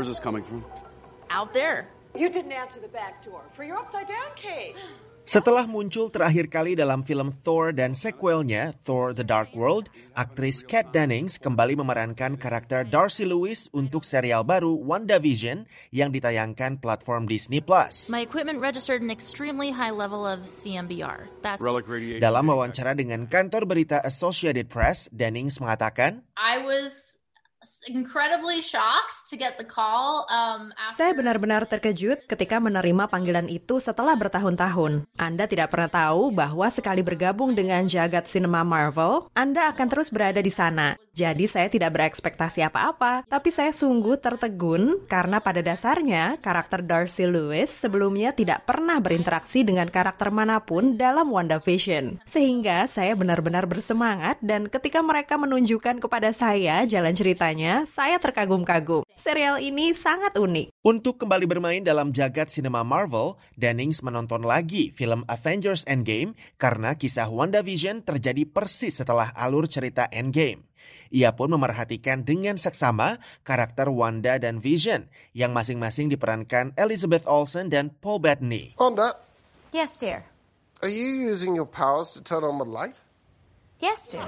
Where's this coming from? Out there. You didn't answer the back door for your upside-down cake. Setelah muncul terakhir kali dalam film Thor dan sequelnya, Thor The Dark World, aktris Kat Dennings kembali memerankan karakter Darcy Lewis untuk serial baru WandaVision yang ditayangkan platform Disney+. My equipment registered an extremely high level of CMBR. Dalam wawancara dengan kantor berita Associated Press, Dennings mengatakan, I was incredibly shocked to get the call. Saya benar-benar terkejut ketika menerima panggilan itu setelah bertahun-tahun. Anda tidak pernah tahu bahwa sekali bergabung dengan jagat sinema Marvel, Anda akan terus berada di sana. Jadi saya tidak berekspektasi apa-apa, tapi saya sungguh tertegun karena pada dasarnya karakter Darcy Lewis sebelumnya tidak pernah berinteraksi dengan karakter manapun dalam WandaVision. Sehingga saya benar-benar bersemangat dan ketika mereka menunjukkan kepada saya jalan ceritanya, saya terkagum-kagum. Serial ini sangat unik. Untuk kembali bermain dalam jagat sinema Marvel, Dennings menonton lagi film Avengers Endgame karena kisah WandaVision terjadi persis setelah alur cerita Endgame. Ia pun memerhatikan dengan seksama karakter Wanda dan Vision yang masing-masing diperankan Elizabeth Olsen dan Paul Bettany. Wanda? Yes, dear. Are you using your powers to turn on the light? Yes, dear.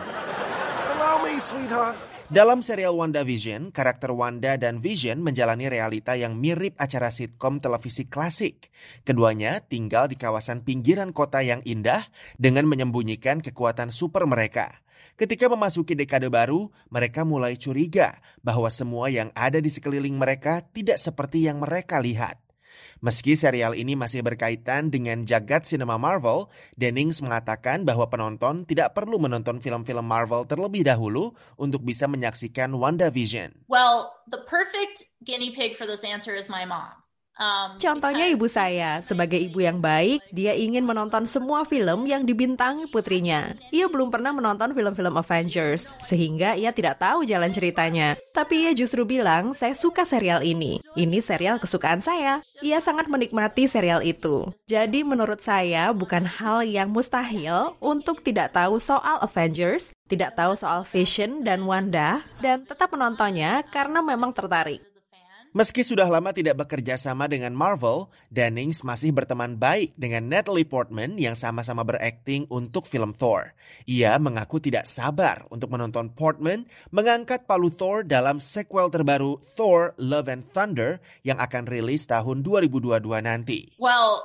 Allow me, sweetheart. Dalam serial WandaVision, karakter Wanda dan Vision menjalani realita yang mirip acara sitkom televisi klasik. Keduanya tinggal di kawasan pinggiran kota yang indah dengan menyembunyikan kekuatan super mereka. Ketika memasuki dekade baru, mereka mulai curiga bahwa semua yang ada di sekeliling mereka tidak seperti yang mereka lihat. Meski serial ini masih berkaitan dengan jagat sinema Marvel, Dennings mengatakan bahwa penonton tidak perlu menonton film-film Marvel terlebih dahulu untuk bisa menyaksikan WandaVision. Well, the perfect guinea pig for this answer is my mom. Contohnya ibu saya, sebagai ibu yang baik, dia ingin menonton semua film yang dibintangi putrinya. Ia belum pernah menonton film-film Avengers, sehingga ia tidak tahu jalan ceritanya. Tapi ia justru bilang, saya suka serial ini. Ini serial kesukaan saya. Ia sangat menikmati serial itu. Jadi menurut saya, bukan hal yang mustahil untuk tidak tahu soal Avengers, tidak tahu soal Vision dan Wanda, dan tetap menontonnya karena memang tertarik. Meski sudah lama tidak bekerja sama dengan Marvel, Dennings masih berteman baik dengan Natalie Portman yang sama-sama berakting untuk film Thor. Ia mengaku tidak sabar untuk menonton Portman mengangkat palu Thor dalam sequel terbaru Thor Love and Thunder yang akan rilis tahun 2022 nanti. Well,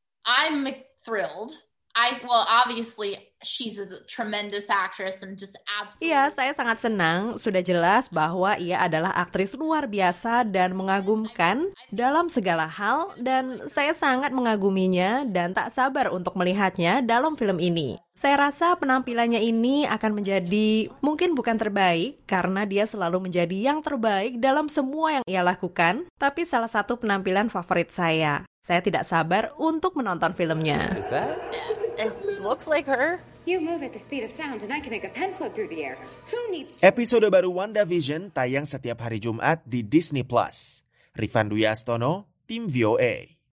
I'm thrilled. Obviously, she's a tremendous actress and just absolutely... Iya, saya sangat senang. Sudah jelas bahwa ia adalah aktris luar biasa dan mengagumkan dalam segala hal. Dan saya sangat mengaguminya dan tak sabar untuk melihatnya dalam film ini. Saya rasa penampilannya ini akan menjadi mungkin bukan terbaik karena dia selalu menjadi yang terbaik dalam semua yang ia lakukan. Tapi salah satu penampilan favorit saya. Saya tidak sabar untuk menonton filmnya. Is that? It looks like her. You move at the speed of sound and I can make a pen float through the air. Who needs... Episode baru WandaVision tayang setiap hari Jumat di Disney+. Rifan Dwi Astono, Tim VOA.